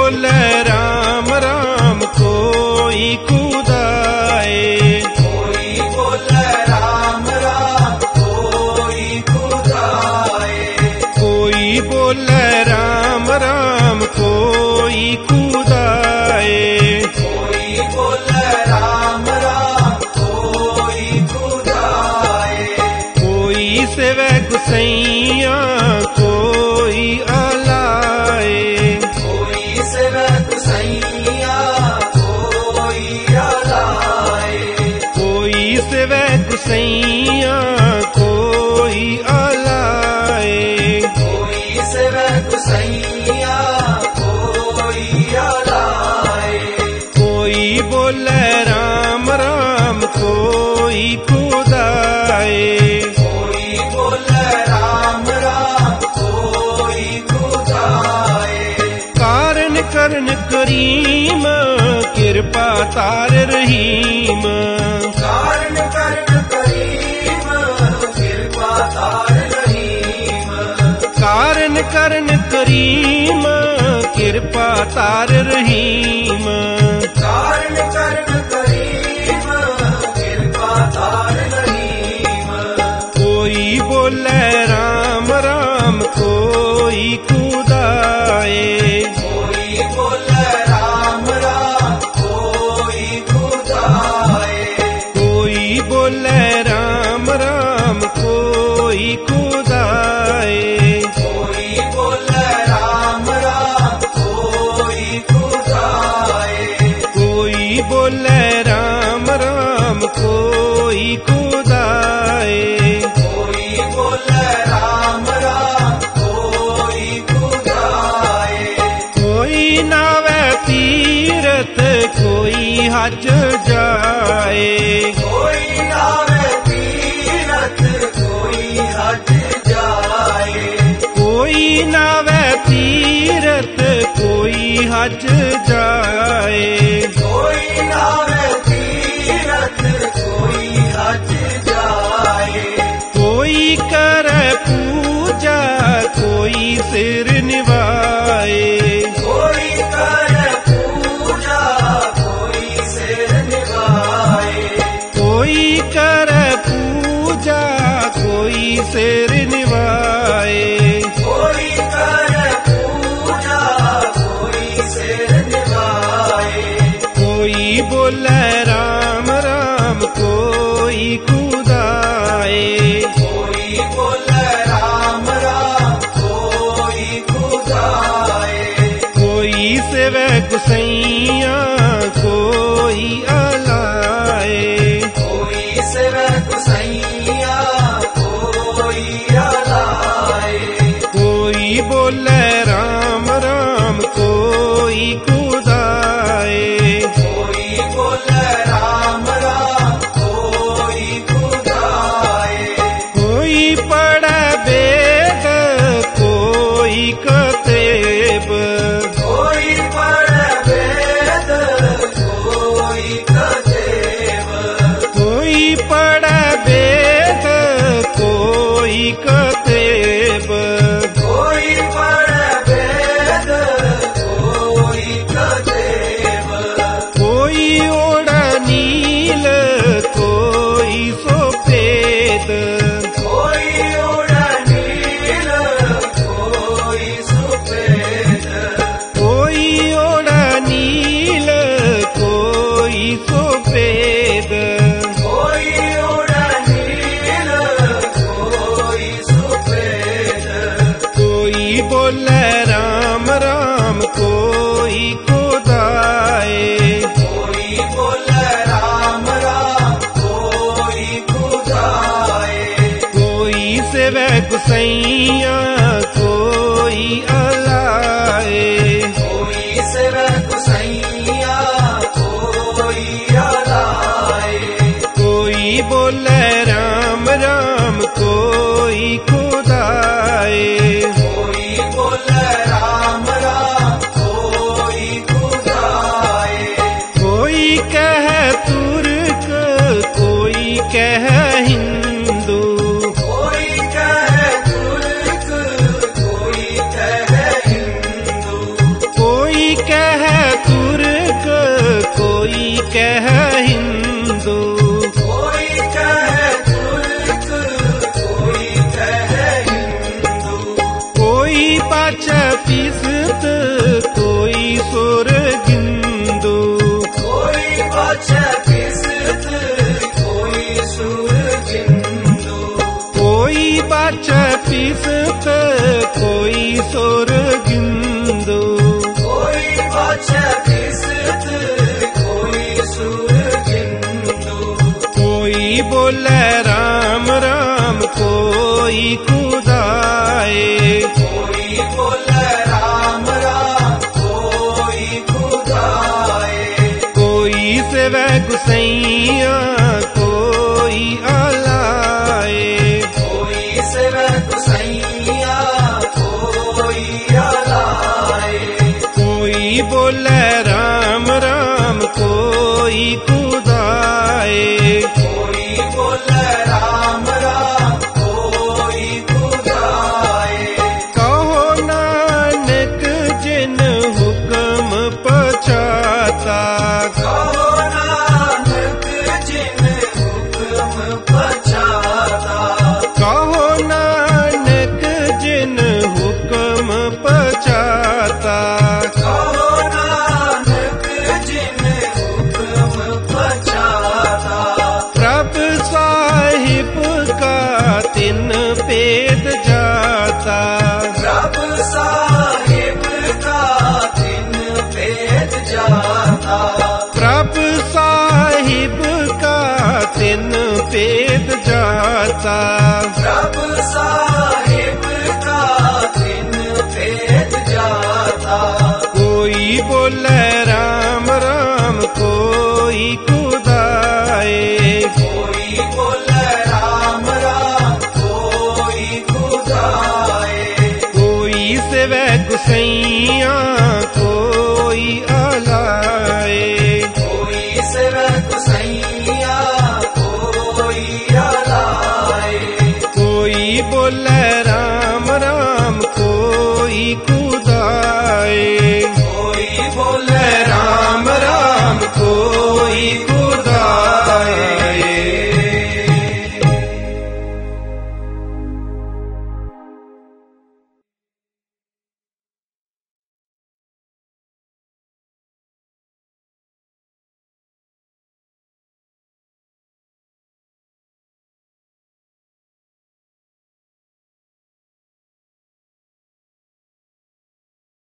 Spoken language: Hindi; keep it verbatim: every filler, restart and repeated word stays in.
बोले राम राम कोई खुदाए, कोई बोले राम राम कोई खुदाए, कोई बोले राम राम कोई खुदाए, कोई बोले राम राम कोई खुदाए, कोई सेवे गुसैया कोई अलाए, कोई सेवे गुसैया कोई अलाए, कोई सेवे गुसैया कोई अलाए, कोई सेवे गुसैया कोई अलाए, कोई बोले राम राम कोई खुदाए, कोई बोले राम राम कोई खुदाए, कारण करन करीम कृपा तार रहीम, कारण करन करीम कृपा तार रहीम, कारण करन करीम कृपा तार रहीम, कारण करन करीम कृपा तार रहीम, कोई बोले राम राम कोई खुदाए, कोई बोले राम राम कोई खुदाए, कोई बोले राम राम कोई खुदाए, कोई बोले राम राम कोई खुदाए, कोई बोले राम राम कोई खुदाए, कोई बोले राम राम कोई खुदाए, कोई नावे तीरथ कोई हज जाए, कोई नावे तीरथ कोई हज जाए, कोई नावे तीरथ कोई हज जाए, कोई नावे तीरथ कोई हज जाए, कोई करे पूजा कोई सिर निभाए, कोई करे पूजा कोई सिर निभाए, कोई करे पूजा कोई सिर निभाए, कोई करे पूजा कोई सिर निभाए, कोई बोले राम राम कोई खुदाए, कोई बोले राम राम कोई खुदाए, कोई सेवे गुसैया कोई अलाए, कोई सेवे गुसैया कोई अलाए, कोई बोले राम राम कोई खुदाए, कोई बोले राम राम कोई खुदाए, कोई पढ़े वेद कोई कतेब, कोई पढ़े वेद कोई कतेब, कोई पढ़े वेद कोई कतेब, कोई पढ़े वेद कोई कतेब, कोई ओढ़े नील कोई सफेद, कोई उड़े नील कोई सफेद, कोई ओढ़े नील कोई सफेद, कोई उड़े नील कोई सफेद, कोई बोले राम राम कोई खुदाए, कोई बोले राम राम कोई खुदाए, कोई सेवे गुसैया कोई अलाए, कोई सेवे गुसैया कोई अलाए, कोई बोले राम राम कोई खुदाए, कोई बोले राम राम कोई खुदाए, कोई कहे तुर्क कोई कहे हिंदू, कोई कहे तुर्क कोई कहे तिसत कोई सुरगिंदु, कोई बाछा तिसत कोई सुरगिंदु। कोई बोले राम राम कोई खुदाए, कोई बोले राम राम कोई खुदाए। कोई सेवै गुसैया कोई आलाए, कोई सेवै गुसैया कोई आलाए। कोई बोले राम राम कोई खुदाए। कोई बोले राम राम कोई खुदाए। कहो नानक जिन हुक्म पचाता, कहो नानक जिन हुक्म पचाता। कहो नानक जिन हुक्म पचाता। कहो नानक जिन हुक्म पचाता। प्रभ साहिब का तिन पेद जाता, प्रभ साहिब का दिन भेद जाता। प्रभ साहिब का तिन पेद जाता। प्रभ साहिब